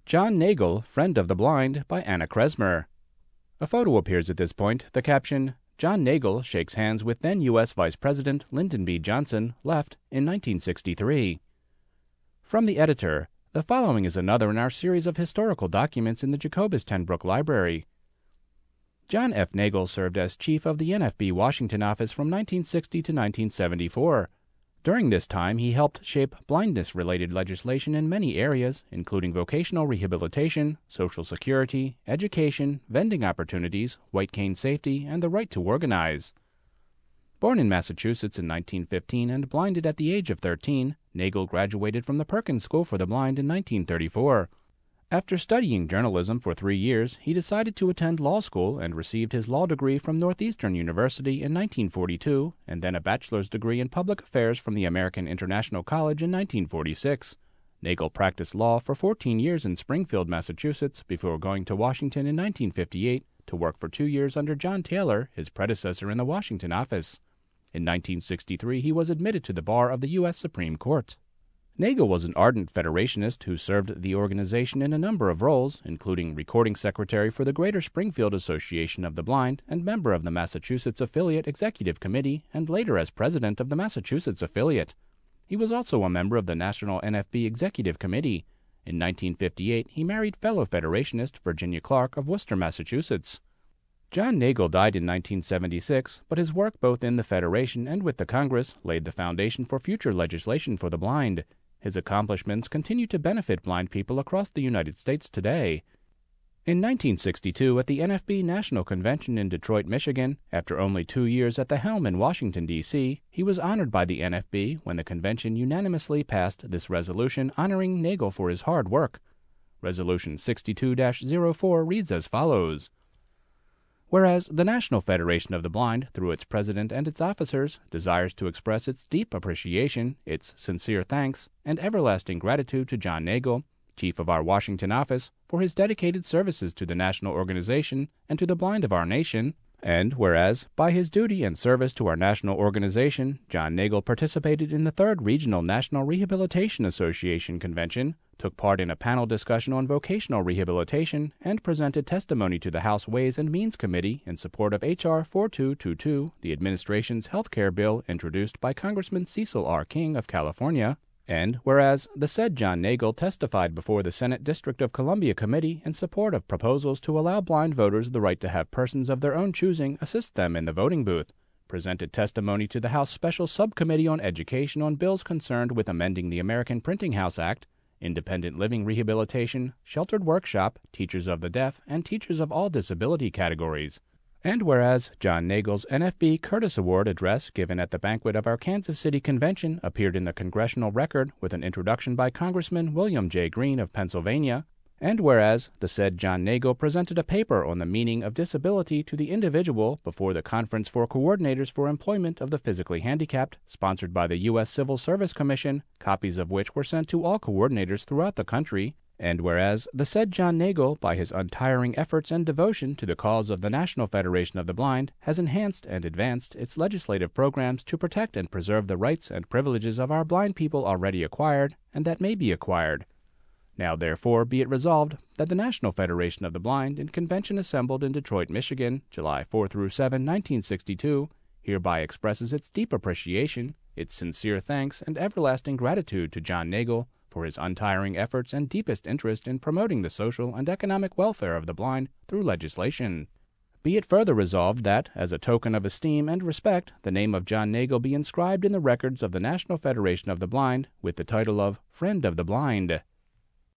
John Nagel, Friend of the Blind by Anna Kresmer. A photo appears at this point, the caption, John Nagel shakes hands with then U.S. Vice President Lyndon B. Johnson, left, in 1963. From the editor, the following is another in our series of historical documents in the Jacobus Ten Broeck Library. John F. Nagel served as chief of the NFB Washington office from 1960 to 1974. During this time, he helped shape blindness-related legislation in many areas, including vocational rehabilitation, Social Security, education, vending opportunities, white cane safety, and the right to organize. Born in Massachusetts in 1915 and blinded at the age of 13, Nagel graduated from the Perkins School for the Blind in 1934. After studying journalism for 3 years, he decided to attend law school and received his law degree from Northeastern University in 1942, and then a bachelor's degree in public affairs from the American International College in 1946. Nagel practiced law for 14 years in Springfield, Massachusetts, before going to Washington in 1958 to work for 2 years under John Taylor, his predecessor in the Washington office. In 1963, he was admitted to the bar of the U.S. Supreme Court. Nagel was an ardent Federationist who served the organization in a number of roles, including recording secretary for the Greater Springfield Association of the Blind and member of the Massachusetts Affiliate Executive Committee, and later as president of the Massachusetts Affiliate. He was also a member of the National NFB Executive Committee. In 1958, he married fellow Federationist Virginia Clark of Worcester, Massachusetts. John Nagel died in 1976, but his work both in the Federation and with the Congress laid the foundation for future legislation for the blind. His accomplishments continue to benefit blind people across the United States today. In 1962, at the NFB National Convention in Detroit, Michigan, after only 2 years at the helm in Washington, D.C., he was honored by the NFB when the convention unanimously passed this resolution honoring Nagel for his hard work. Resolution 62-04 reads as follows. Whereas the National Federation of the Blind, through its president and its officers, desires to express its deep appreciation, its sincere thanks, and everlasting gratitude to John Nagel, chief of our Washington office, for his dedicated services to the national organization and to the blind of our nation, and whereas, by his duty and service to our national organization, John Nagel participated in the 3rd Regional National Rehabilitation Association Convention, took part in a panel discussion on vocational rehabilitation, and presented testimony to the House Ways and Means Committee in support of H.R. 4222, the administration's health care bill introduced by Congressman Cecil R. King of California, and whereas the said John Nagel testified before the Senate District of Columbia Committee in support of proposals to allow blind voters the right to have persons of their own choosing assist them in the voting booth, presented testimony to the House Special Subcommittee on Education on bills concerned with amending the American Printing House Act, independent living rehabilitation, sheltered workshop, teachers of the deaf, and teachers of all disability categories. And whereas John Nagel's NFB Curtis Award address given at the banquet of our Kansas City Convention appeared in the Congressional Record with an introduction by Congressman William J. Green of Pennsylvania, and whereas the said John Nagel presented a paper on the meaning of disability to the individual before the Conference for Coordinators for Employment of the Physically Handicapped, sponsored by the U.S. Civil Service Commission, copies of which were sent to all coordinators throughout the country, and whereas the said John Nagel, by his untiring efforts and devotion to the cause of the National Federation of the Blind, has enhanced and advanced its legislative programs to protect and preserve the rights and privileges of our blind people already acquired and that may be acquired. Now, therefore, be it resolved that the National Federation of the Blind, in convention assembled in Detroit, Michigan, July 4 through 7, 1962, hereby expresses its deep appreciation, its sincere thanks, and everlasting gratitude to John Nagel for his untiring efforts and deepest interest in promoting the social and economic welfare of the blind through legislation. Be it further resolved that, as a token of esteem and respect, the name of John Nagel be inscribed in the records of the National Federation of the Blind with the title of Friend of the Blind.